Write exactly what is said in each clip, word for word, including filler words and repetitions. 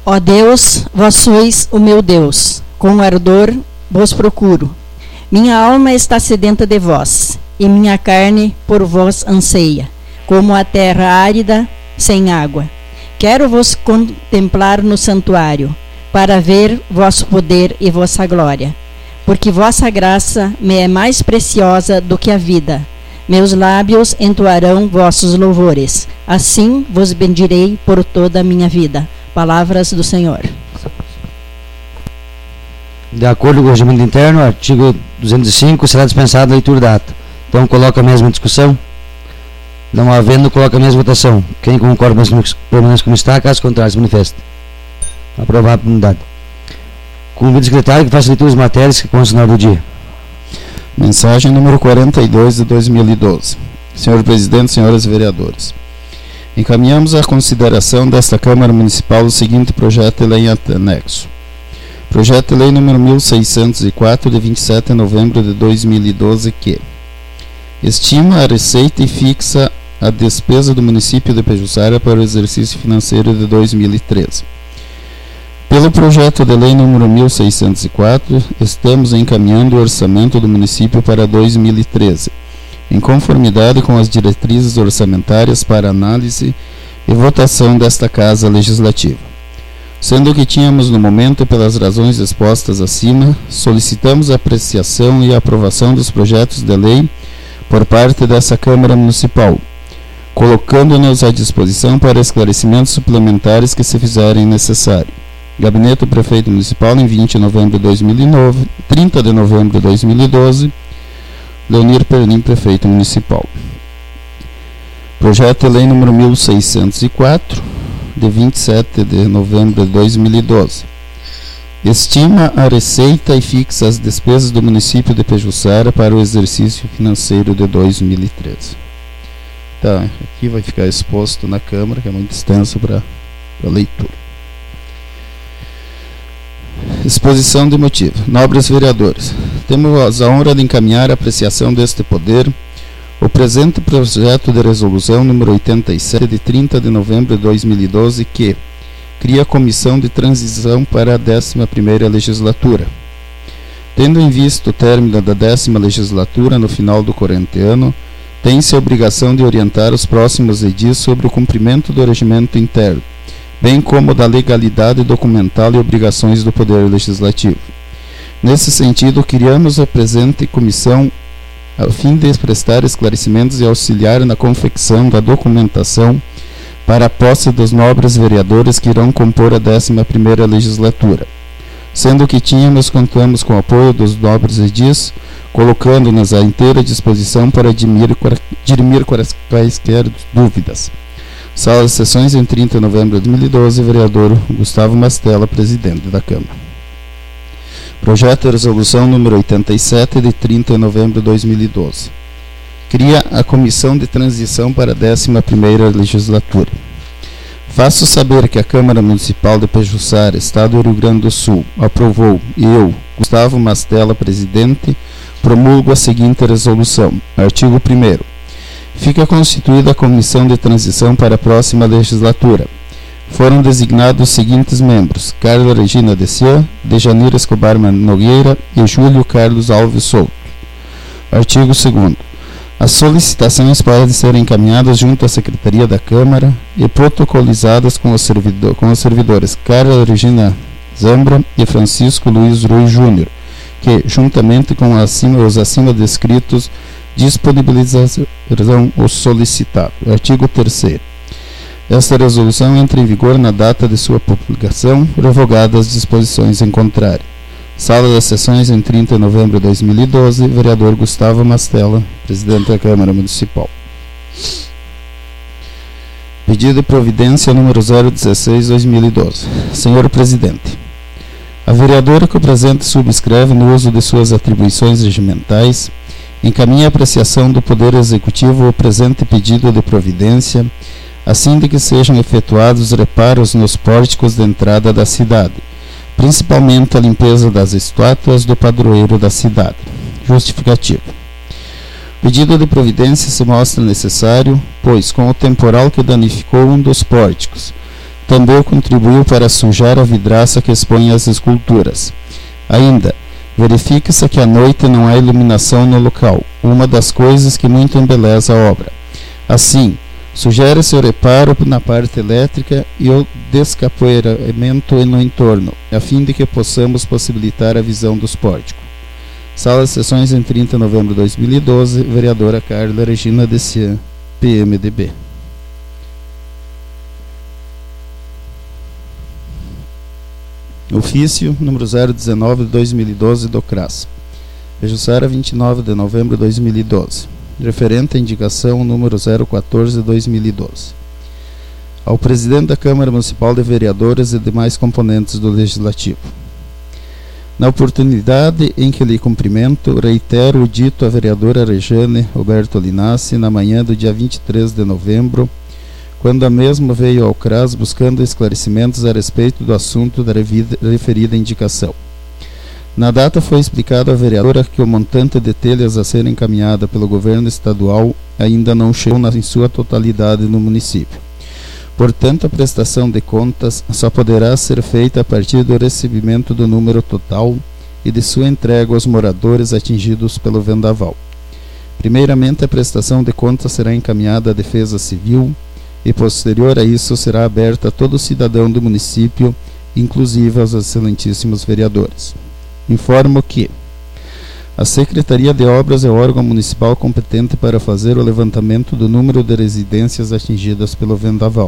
Ó Deus, vós sois o meu Deus, com ardor vos procuro. Minha alma está sedenta de vós, e minha carne por vós anseia, como a terra árida sem água. Quero vos contemplar no santuário, para ver vosso poder e vossa glória, porque vossa graça me é mais preciosa do que a vida. Meus lábios entoarão vossos louvores, assim vos bendirei por toda a minha vida. Palavras do Senhor. De acordo com o regimento interno, artigo duzentos e cinco, será dispensada a leitura da ata. Então, coloca a mesma discussão. Não havendo, coloca a mesma votação. Quem concorda permanece como está, caso contrário, se manifesta. Aprovado por unidade. Convido o secretário que faça leitura das matérias que constam no do dia. Mensagem número quarenta e dois de dois mil e doze. Senhor Presidente, senhoras vereadores. Encaminhamos à consideração desta Câmara Municipal o seguinte projeto de lei anexo. Projeto de lei número mil seiscentos e quatro, de vinte e sete de novembro de dois mil e doze, que estima a receita e fixa a despesa do município de Pejuçara para o exercício financeiro de dois mil e treze. Pelo projeto de lei número mil seiscentos e quatro, estamos encaminhando o orçamento do município para dois mil e treze, em conformidade com as diretrizes orçamentárias para análise e votação desta Casa Legislativa. Sendo que tínhamos no momento, pelas razões expostas acima, solicitamos a apreciação e a aprovação dos projetos de lei por parte dessa Câmara Municipal, colocando-nos à disposição para esclarecimentos suplementares que se fizerem necessário. Gabinete do Prefeito Municipal, em vinte de novembro de dois mil e nove, trinta de novembro de dois mil e doze, Leonir Perlim, Prefeito Municipal. Projeto de Lei número mil seiscentos e quatro, de vinte e sete de novembro de dois mil e doze. Estima a receita e fixa as despesas do município de Pejuçara para o exercício financeiro de dois mil e treze. Tá, aqui vai ficar exposto na Câmara, que é muito extenso para a leitura. Exposição de motivo. Nobres vereadores, temos a honra de encaminhar a apreciação deste poder o presente projeto de resolução número oitenta e sete, de trinta de novembro de dois mil e doze, que cria a comissão de transição para a décima primeira legislatura. Tendo em vista o término da décima legislatura no final do corrente ano, tem-se a obrigação de orientar os próximos edis sobre o cumprimento do regimento interno, bem como da legalidade documental e obrigações do Poder Legislativo. Nesse sentido, criamos a presente comissão a fim de prestar esclarecimentos e auxiliar na confecção da documentação para a posse dos nobres vereadores que irão compor a décima primeira legislatura, sendo que tínhamos, contamos com o apoio dos nobres edis, colocando-nos à inteira disposição para dirimir, dirimir quaisquer dúvidas. Sala de sessões, em trinta de novembro de dois mil e doze, vereador Gustavo Mastella, presidente da Câmara. Projeto de resolução número oitenta e sete, de trinta de novembro de dois mil e doze. Cria a comissão de transição para a décima primeira legislatura. Faço saber que a Câmara Municipal de Pejuçara, Estado do Rio Grande do Sul, aprovou, e eu, Gustavo Mastella, presidente, promulgo a seguinte resolução. Artigo primeiro. Fica constituída a comissão de transição para a próxima legislatura. Foram designados os seguintes membros: Carla Regina Dessian, Dejanira Escobar Nogueira e Júlio Carlos Alves Souto. Artigo segundo. As solicitações podem ser encaminhadas junto à Secretaria da Câmara e protocolizadas com os, servidor, com os servidores Carla Regina Zambra e Francisco Luiz Rui Júnior, que, juntamente com acima, os acima descritos, disponibilizarão o solicitado. Artigo terceiro. Esta resolução entra em vigor na data de sua publicação, revogadas as disposições em contrário. Sala das sessões, em trinta de novembro de dois mil e doze, vereador Gustavo Mastella, presidente da Câmara Municipal. Pedido de providência número zero dezesseis, dois mil e doze. Senhor Presidente, a vereadora que o presente subscreve no uso de suas atribuições regimentais encaminha a apreciação do Poder Executivo o presente pedido de providência, assim de que sejam efetuados reparos nos pórticos de entrada da cidade, principalmente a limpeza das estátuas do padroeiro da cidade. Justificativo. O pedido de providência se mostra necessário, pois, com o temporal que danificou um dos pórticos, também contribuiu para sujar a vidraça que expõe as esculturas. Ainda, verifique-se que à noite não há iluminação no local, uma das coisas que muito embeleza a obra. Assim, sugere-se o reparo na parte elétrica e o descapoeiramento no entorno, a fim de que possamos possibilitar a visão dos pórticos. Sala de sessões em trinta de novembro de dois mil e doze, vereadora Carla Regina Dessian, P M D B. Ofício número zero dezenove de dois mil e doze do C R A S. Pejuçara, vinte e nove de novembro de dois mil e doze. Referente à indicação número zero quatorze de dois mil e doze. Ao presidente da Câmara Municipal de Vereadores e demais componentes do Legislativo. Na oportunidade em que lhe cumprimento, reitero o dito à vereadora Rejane Roberto Linassi na manhã do dia vinte e três de novembro, quando a mesma veio ao C R A S buscando esclarecimentos a respeito do assunto da referida indicação. Na data foi explicado à vereadora que o montante de telhas a ser encaminhada pelo governo estadual ainda não chegou na, em sua totalidade no município. Portanto, a prestação de contas só poderá ser feita a partir do recebimento do número total e de sua entrega aos moradores atingidos pelo vendaval. Primeiramente, a prestação de contas será encaminhada à Defesa Civil e, posterior a isso, será aberta a todo cidadão do município, inclusive aos excelentíssimos vereadores. Informo que a Secretaria de Obras é o órgão municipal competente para fazer o levantamento do número de residências atingidas pelo vendaval.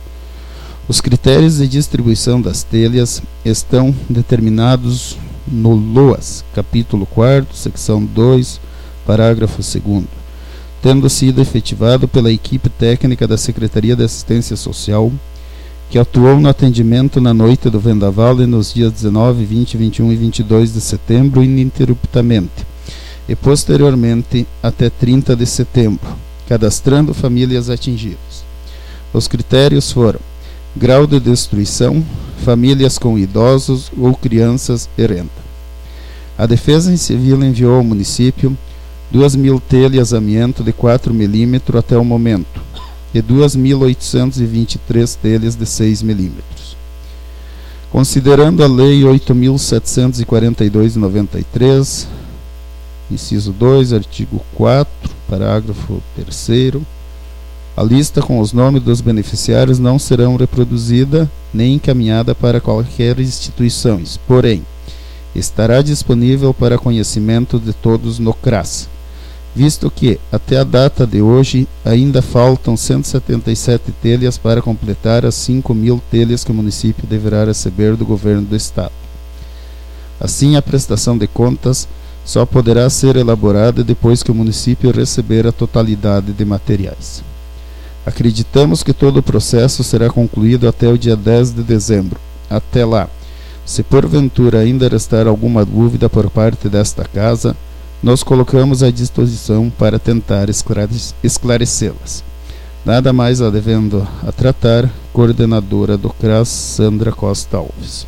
Os critérios de distribuição das telhas estão determinados no LOAS, capítulo quarto, secção dois, parágrafo segundo, tendo sido efetivado pela equipe técnica da Secretaria de Assistência Social, que atuou no atendimento na noite do vendaval e nos dias dezenove, vinte, vinte e um e vinte e dois de setembro ininterruptamente, e posteriormente até trinta de setembro, cadastrando famílias atingidas. Os critérios foram: grau de destruição, famílias com idosos ou crianças e renda. A Defesa Civil enviou ao município duas mil telhas amianto de quatro milímetros até o momento, e duas mil oitocentas e vinte e três telhas de seis milímetros. Considerando a Lei oito mil setecentos e quarenta e dois de noventa e três, inciso dois, artigo quatro, parágrafo terceiro, a lista com os nomes dos beneficiários não serão reproduzida nem encaminhada para qualquer instituição, porém, estará disponível para conhecimento de todos no C R A S, visto que, até a data de hoje, ainda faltam cento e setenta e sete telhas para completar as cinco mil telhas que o município deverá receber do governo do estado. Assim, a prestação de contas só poderá ser elaborada depois que o município receber a totalidade de materiais. Acreditamos que todo o processo será concluído até o dia dez de dezembro. Até lá, se porventura ainda restar alguma dúvida por parte desta casa, nos colocamos à disposição para tentar esclarecê-las. Nada mais adevendo a tratar, coordenadora do C R A S, Sandra Costa Alves.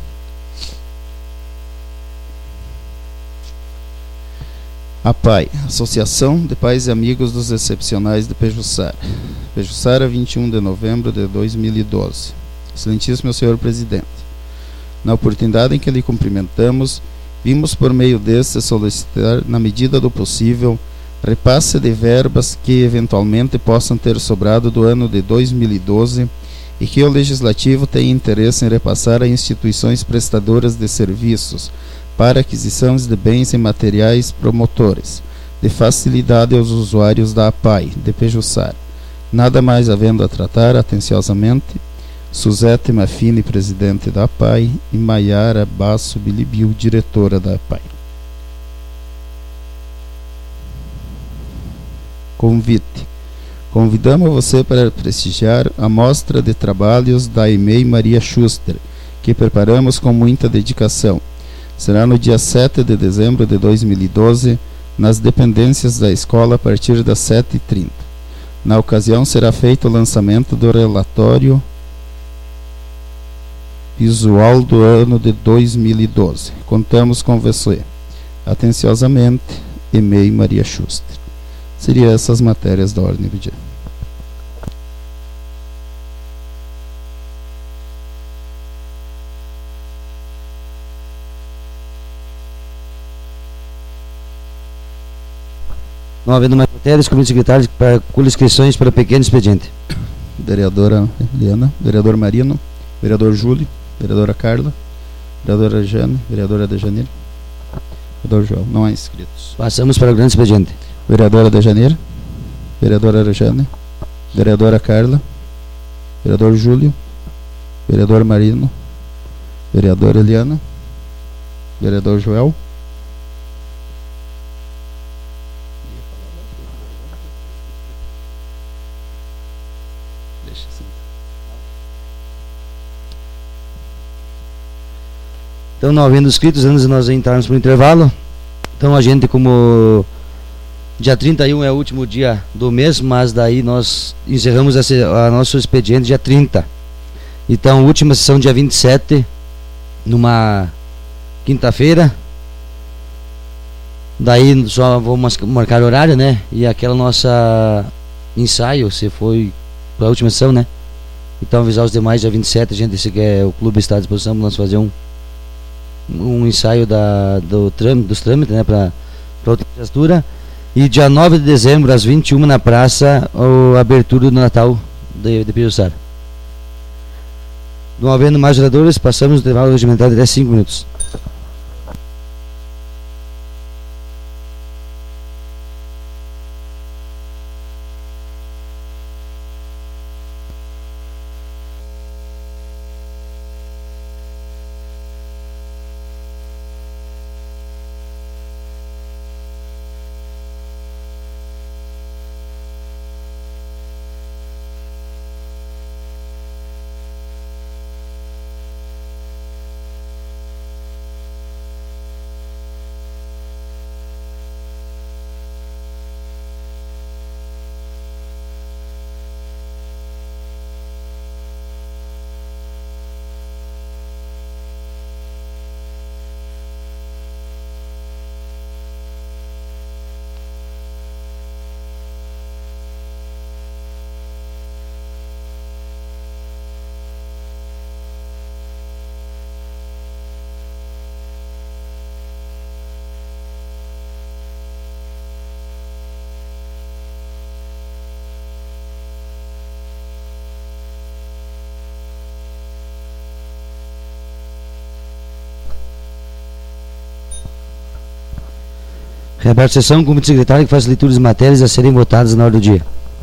A P A I, Associação de Pais e Amigos dos Excepcionais de Pejuçara. Pejuçara, vinte e um de novembro de dois mil e doze. Excelentíssimo senhor presidente, na oportunidade em que lhe cumprimentamos, vimos por meio deste solicitar, na medida do possível, repasse de verbas que eventualmente possam ter sobrado do ano de dois mil e doze e que o Legislativo tenha interesse em repassar a instituições prestadoras de serviços para aquisições de bens e materiais promotores, de facilidade aos usuários da A P A I, de Pejuçara. Nada mais havendo a tratar, atenciosamente, Suzete Mafini, presidente da A P A I, e Maiara Basso Bilibiu, diretora da A P A I. Convite. Convidamos você para prestigiar a mostra de trabalhos da E M E I Maria Schuster, que preparamos com muita dedicação. Será no dia sete de dezembro de dois mil e doze, nas dependências da escola a partir das sete e trinta. Na ocasião será feito o lançamento do relatório visual do ano de dois mil e doze. Contamos com você. Atenciosamente, E M E I Maria Schuster. Seriam essas matérias da ordem do dia. Não havendo mais matérias, comite secretário para inscrições para pequeno expediente. Vereadora Eliana, vereador Marino, vereador Júlio, vereadora Carla, vereadora Jane, vereadora Dejaneiro, vereador João. Não há inscritos. Passamos para o grande expediente. Vereadora Dejaneiro, vereadora Jane, vereadora Carla, vereador Júlio, vereador Marino, vereadora Eliana, vereador Joel. Então, não havendo inscritos, antes de nós entrarmos para o intervalo, então a gente, como dia trinta e um é o último dia do mês, mas daí nós encerramos esse, a nosso expediente dia trinta. Então, última sessão dia vinte e sete, numa quinta-feira. Daí só vamos marcar o horário, né? E aquela nossa ensaio, se foi para a última sessão, né? Então, avisar os demais, dia vinte e sete, a gente, se quer, o clube está à disposição para nós fazer um um ensaio da, do trâmite, dos trâmites, né, para outra legislatura. E dia nove de dezembro, às vinte e uma, na praça, a abertura do Natal de, de Pijuçara. Não havendo mais oradores, passamos o intervalo regimental de até cinco minutos. Reaberta a sessão, como secretário que faz leitura de matérias a serem votadas na hora do dia.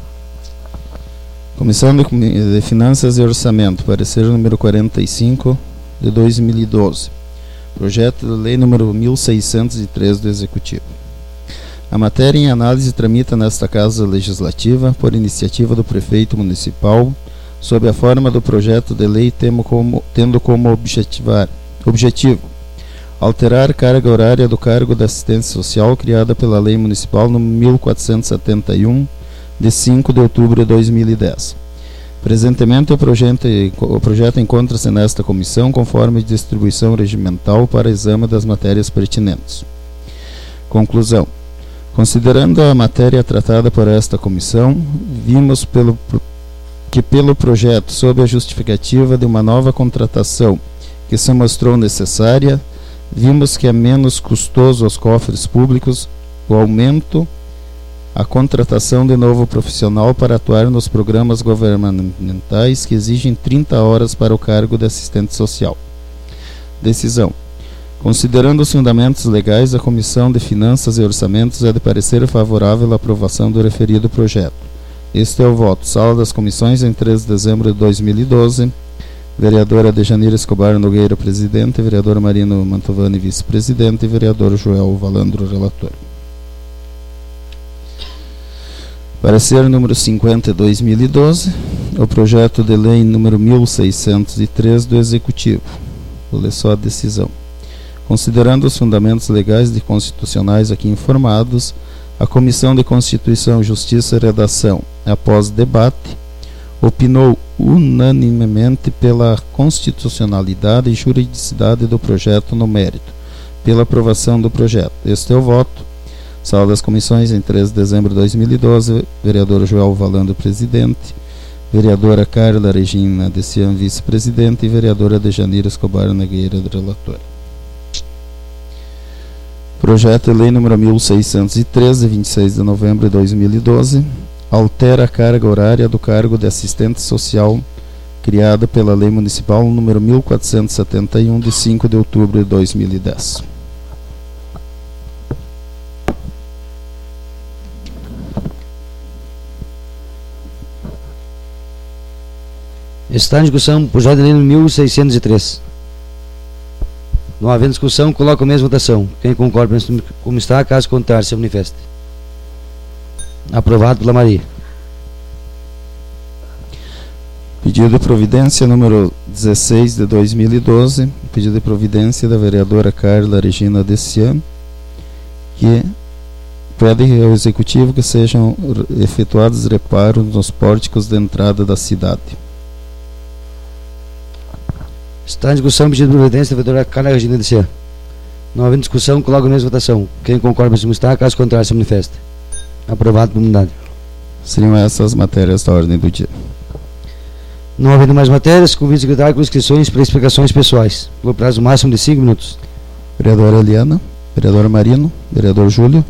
Comissão de, de Finanças e Orçamento, parecer número quarenta e cinco de dois mil e doze. Projeto de lei número mil seiscentos e três do Executivo. A matéria em análise tramita nesta Casa Legislativa por iniciativa do Prefeito Municipal, sob a forma do projeto de lei temo como, tendo como objetivar, objetivo alterar carga horária do cargo de assistência social criada pela Lei Municipal número mil quatrocentos e setenta e um, de cinco de outubro de dois mil e dez. Presentemente, o projeto, o projeto encontra-se nesta comissão conforme distribuição regimental para exame das matérias pertinentes. Conclusão. Considerando a matéria tratada por esta comissão, vimos pelo, que pelo projeto, sob a justificativa de uma nova contratação que se mostrou necessária, vimos que é menos custoso aos cofres públicos o aumento, a contratação de novo profissional para atuar nos programas governamentais que exigem trinta horas para o cargo de assistente social. Decisão. Considerando os fundamentos legais, a Comissão de Finanças e Orçamentos é de parecer favorável à aprovação do referido projeto. Este é o voto. Sala das Comissões, em três de dezembro de dois mil e doze. Vereadora Dejaneiro Escobar Nogueira, presidente, vereador Marino Mantovani, vice-presidente, e vereador Joel Valandro, relator. Parecer número cinquenta de dois mil e doze, o projeto de lei número mil seiscentos e três do Executivo. Vou ler só a decisão. Considerando os fundamentos legais e constitucionais aqui informados, a Comissão de Constituição, Justiça e Redação, após debate, opinou unanimemente pela constitucionalidade e juridicidade do projeto no mérito, pela aprovação do projeto. Este é o voto. Sala das Comissões, em três de dezembro de dois mil e doze, vereador Joel Valandro, presidente, vereadora Carla Regina Dessian, vice-presidente, e vereadora Dejaneiro Escobar Nogueira, relatora. Projeto de Lei número mil seiscentos e treze, de vinte e seis de novembro de dois mil e doze, altera a carga horária do cargo de assistente social criada pela Lei Municipal número mil quatrocentos e setenta e um, de cinco de outubro de dois mil e dez. Está em discussão o projeto de lei mil seiscentos e três. Não havendo discussão, coloco a mesma votação. Quem concorda como está, caso contrário, se manifeste. Aprovado pela Maria. Pedido de providência número dezesseis de dois mil e doze, pedido de providência da vereadora Carla Regina Dessian, que pede ao Executivo que sejam efetuados reparos nos pórticos de entrada da cidade. Está em discussão o pedido de providência da vereadora Carla Regina Dessian. Não havendo discussão, coloco a mesma votação. Quem concorda como está, caso contrário, se manifeste. Aprovado por unanimidade. Seriam essas as matérias da ordem do dia. Não havendo mais matérias, convido o secretário com inscrições para explicações pessoais. Vou prazo máximo de cinco minutos. Vereadora Eliana, vereador Marino, vereador Júlio,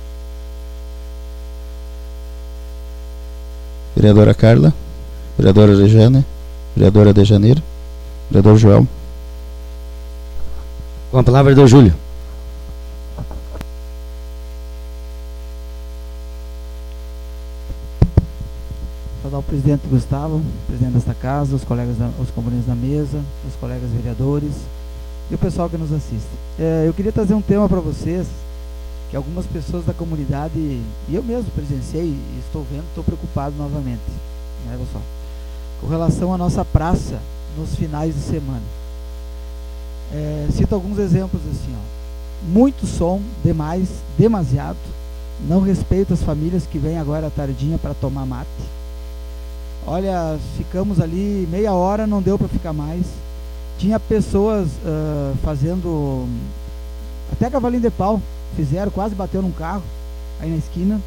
vereadora Carla, vereadora Regiane, vereadora De Janeiro, vereador Joel. Com a palavra, vereador Júlio. Saudar o presidente Gustavo, presidente desta casa, os colegas, da, os componentes da mesa, os colegas vereadores e o pessoal que nos assiste. É, eu queria trazer um tema para vocês que algumas pessoas da comunidade, e eu mesmo presenciei e estou vendo, estou preocupado novamente, né, pessoal? Com relação à nossa praça nos finais de semana. É, cito alguns exemplos assim, ó. Muito som, demais, demasiado, não respeito as famílias que vêm agora à tardinha para tomar mate. Olha, ficamos ali meia hora, não deu para ficar mais. Tinha pessoas uh, fazendo até cavalinho de pau, fizeram, quase bateu num carro aí na esquina.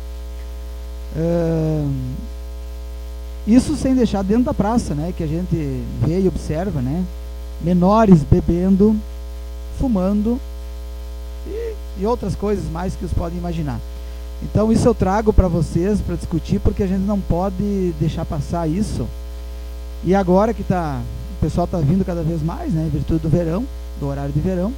Uh, isso sem deixar dentro da praça, né, que a gente vê e observa, né, menores bebendo, fumando e, e outras coisas mais que os podem imaginar. Então isso eu trago para vocês para discutir, porque a gente não pode deixar passar isso. E agora que tá, o pessoal está vindo cada vez mais, né, em virtude do verão, do horário de verão,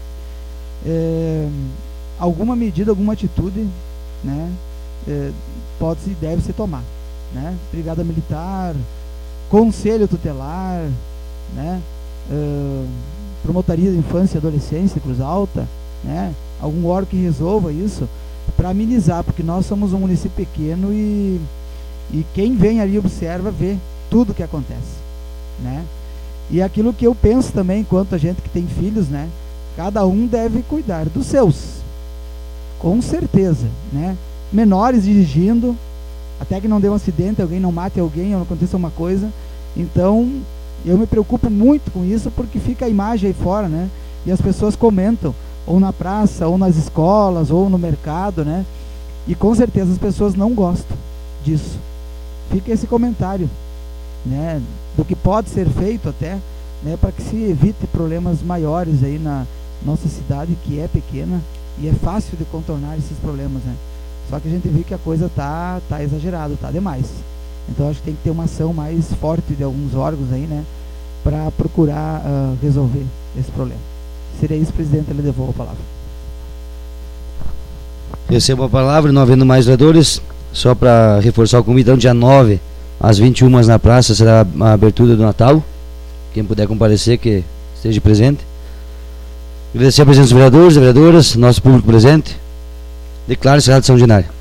é, alguma medida, alguma atitude, né, é, pode e deve se tomar, né? Brigada Militar, Conselho Tutelar, né, é, Promotoria de Infância e Adolescência, Cruz Alta, né, algum órgão que resolva isso, para amenizar, porque nós somos um município pequeno e, e quem vem ali observa, vê tudo que acontece, né? E aquilo que eu penso também, enquanto a gente que tem filhos, né? Cada um deve cuidar dos seus, com certeza, né? Menores dirigindo, até que não dê um acidente, alguém não mate alguém, ou não aconteça uma coisa. Então, eu me preocupo muito com isso, porque fica a imagem aí fora, né? E as pessoas comentam, ou na praça, ou nas escolas, ou no mercado, né? E com certeza as pessoas não gostam disso. Fica esse comentário, né, do que pode ser feito até, né, para que se evite problemas maiores aí na nossa cidade, que é pequena e é fácil de contornar esses problemas, né? Só que a gente vê que a coisa tá, tá exagerada, tá demais. Então acho que tem que ter uma ação mais forte de alguns órgãos aí, né, para procurar uh, resolver esse problema. Seria isso, presidente, ele devolve a palavra. Recebo a palavra, não havendo mais vereadores, só para reforçar o convite, então, dia nove, às vinte e uma na praça, será a abertura do Natal. Quem puder comparecer, que esteja presente. Agradecer a presença dos vereadores, vereadoras, nosso público presente. Declaro encerrada a sessão ordinária.